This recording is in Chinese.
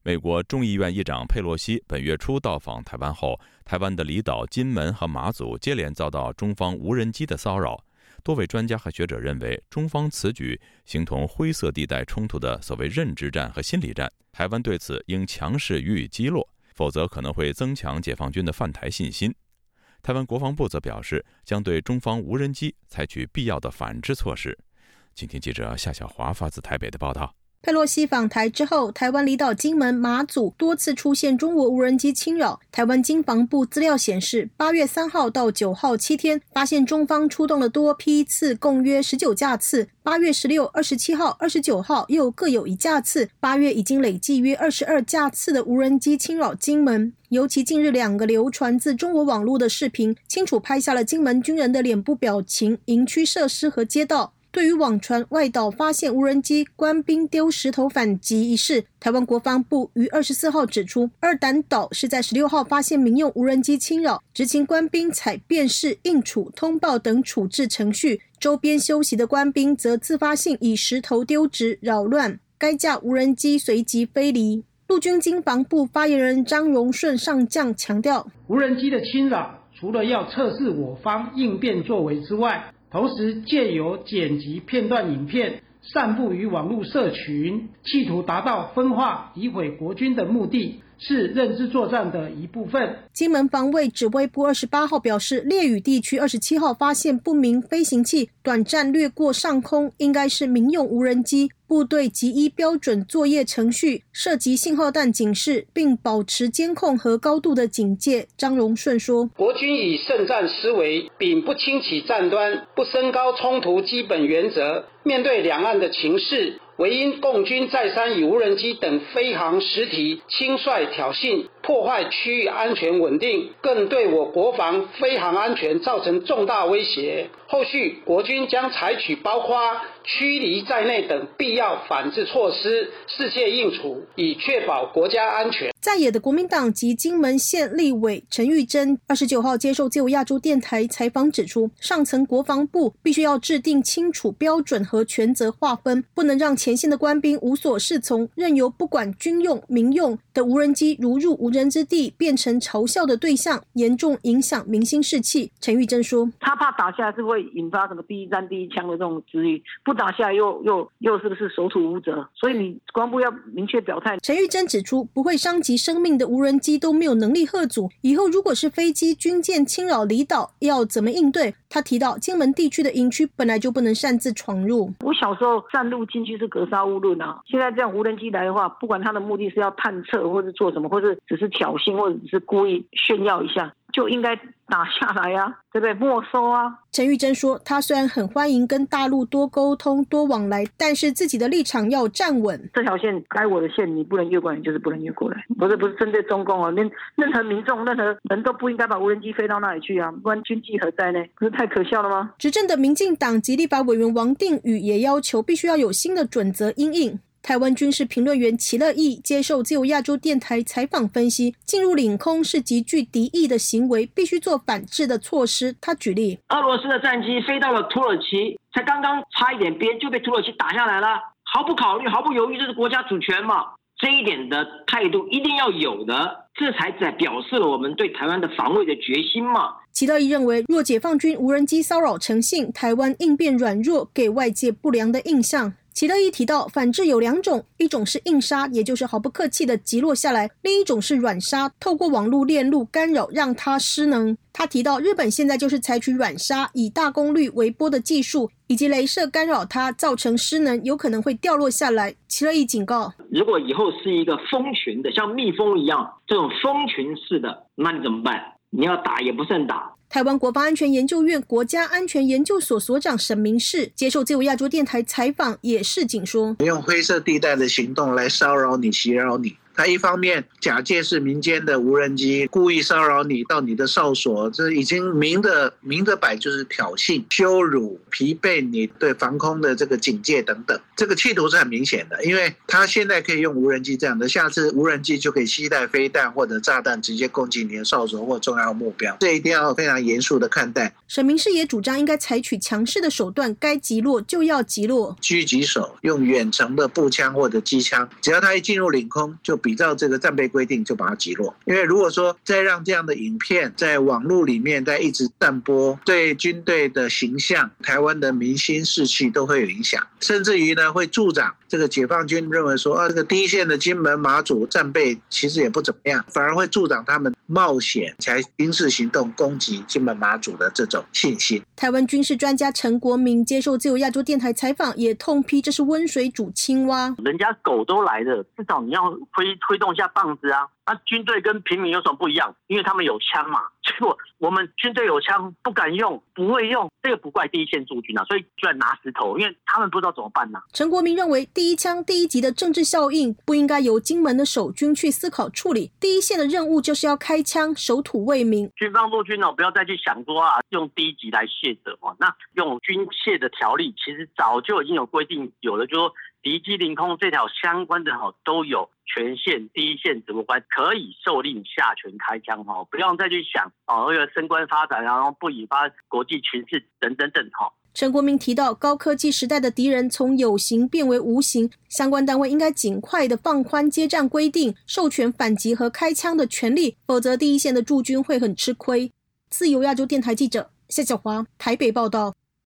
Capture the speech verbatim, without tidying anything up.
美国众议院议长佩洛西本月初到访台湾后，台湾的离岛、金门和马祖接连遭到中方无人机的骚扰。多位专家和学者认为，中方此举形同灰色地带冲突的所谓认知战和心理战，台湾对此应强势予以击落，否则可能会增强解放军的犯台信心。台湾国防部则表示，将对中方无人机采取必要的反制措施。请听记者夏小华发自台北的报道。 佩洛西访台之后，台湾离岛金门、马祖多次出现中国无人机侵扰。台湾经防部资料显示，八月三号到九号七天，发现中方出动了多批次，共约十九架次。八月十六、二十七号、二十九号又各有一架次。八月已经累计约二十二架次的无人机侵扰金门。尤其近日两个流传自中国网络的视频，清楚拍下了金门军人的脸部表情、营区设施和街道。对于网传外岛发现无人机，官兵丢石头反击一事，台湾国防部于二十四号指出，二胆岛是在十六号发现民用无人机侵扰，执勤官兵采辨识、应处、通报等处置程序，周边休息的官兵则自发性以石头丢掷扰乱，该架无人机随即飞离。陆军经防部发言人张荣顺上将强调， 无人机的侵扰除了要测试我方应变作为之外，同时借由剪辑片段影片散布于网络社群，企图达到分化诋毁国军的目的，是认知作战的一部分。 金门防卫指挥部二十八号表示，烈屿地区二十七号发现不明飞行器短暂掠过上空，应该是民用无人机。部队即依标准作业程序射击信号弹警示，并保持监控和高度的警戒。张荣顺说， 国军以胜战思维，秉不轻启战端、不升高冲突基本原则，面对两岸的情势，唯因共军再三以无人机等飞航实体轻率挑衅，破坏区域安全稳定，更对我国防飞航安全造成重大威胁。后续国军将采取包括驱离在内等必要反制措施，适切应处，以确保国家安全。 在野的国民党及金门县立委陈玉珍二十九号接受自由亚洲电台采访指出，上层国防部必须要制定清楚标准和权责划分，不能让前线的官兵无所适从，任由不管军用、民用的无人机如入无人之地，变成嘲笑的对象，严重影响民心士气。陈玉珍说， 他怕打下来是会引发什么第一战第一枪的这种质疑，不打下来又又又是不是守土无责？所以你国防部要明确表态。 陈玉珍指出，不会伤及生命的无人机都没有能力吓阻，以后如果是飞机、军舰侵扰离岛，要怎么应对？他提到，金门地区的营区本来就不能擅自闯入。 我小时候擅入禁区是格杀勿论啊，现在这样无人机来的话，不管他的目的是要探测，或是做什么，或是只是挑衅，或者只是故意炫耀一下，就应该打下来啊，对不对？没收啊。 陈玉珍说，他虽然很欢迎跟大陆多沟通、多往来，但是自己的立场要站稳。 这条线该我的线，你不能越过来，就是不能越过来，不是不是针对中共啊，连任何民众、任何人都不应该把无人机飞到那里去啊，不然军纪何在呢？不是太可笑了吗？ 执政的民进党及立法委员王定宇也要求必须要有新的准则因应。台湾军事评论员齐乐意接受自由亚洲电台采访分析，进入领空是极具敌意的行为，必须做反制的措施。他举例， 俄罗斯的战机飞到了土耳其，才刚刚差一点边就被土耳其打下来了，毫不考虑毫不犹豫，这是国家主权嘛，这一点的态度一定要有的，这才在表示了我们对台湾的防卫的决心嘛。 齐乐意认为，若解放军无人机骚扰成性，台湾应变软弱，给外界不良的印象。齐乐意提到，反制有两种，一种是硬杀，也就是毫不客气的击落下来，另一种是软杀，透过网络链路干扰让它失能。他提到，日本现在就是采取软杀，以大功率微波的技术以及雷射干扰它，造成失能，有可能会掉落下来。齐乐意警告， 如果以后是一个蜂群的，像蜜蜂一样这种蜂群式的，那你怎么办？你要打也不慎打。 台湾国防安全研究院国家安全研究所所长沈明世接受自由亚洲电台采访也示警说， 用灰色地带的行动来骚扰你、袭扰你。他一方面假借是民间的无人机，故意骚扰你到你的哨所，这已经明的明的摆就是挑衅、羞辱、疲惫你对防空的这个警戒等等。这个企图是很明显的，因为他现在可以用无人机这样的，下次无人机就可以携带飞弹或者炸弹直接攻击你的哨所或重要目标，这一定要非常严肃的看待。 沈明世也主张应该采取强势的手段，该击落就要击落， 狙击手用远程的步枪或者机枪，只要他一进入领空，就比比照这个战备规定就把它击落。因为如果说再让这样的影片在网络里面再一直散播，对军队的形象、台湾的民心士气都会有影响，甚至于呢会助长这个解放军认为说啊，这个第一线的金门马祖战备其实也不怎么样，反而会助长他们冒险采军事行动攻击金门马祖的这种信心。 台湾军事专家陈国明接受自由亚洲电台采访，也痛批这是温水煮青蛙。 人家狗都来了，至少你要挥挥动一下棒子啊！那、啊、军队跟平民有什么不一样？因为他们有枪嘛。结果我们军队有枪不敢用，不会用，这个不怪第一线驻军啊，所以居然拿石头，因为他们不知道怎么办呢、啊。 陈国明认为，第一枪第一击的政治效应不应该由金门的守军去思考处理，第一线的任务就是要开枪守土为民。 军方陆军呢，不要再去想说啊，用第一击来卸责哦。那用军械的条例，其实早就已经有规定，有了就说敌机凌空这条相关的哈都有。全线第一线指挥官可以受令下权开枪哈，不要再去想哦，为了升官发展，然后不引发国际情势等等等哈。 陈国明提到，高科技时代的敌人从有形变为无形，相关单位应该尽快的放宽接战规定，授权反击和开枪的权利，否则第一线的驻军会很吃亏。自由亚洲电台记者谢小华台北报道。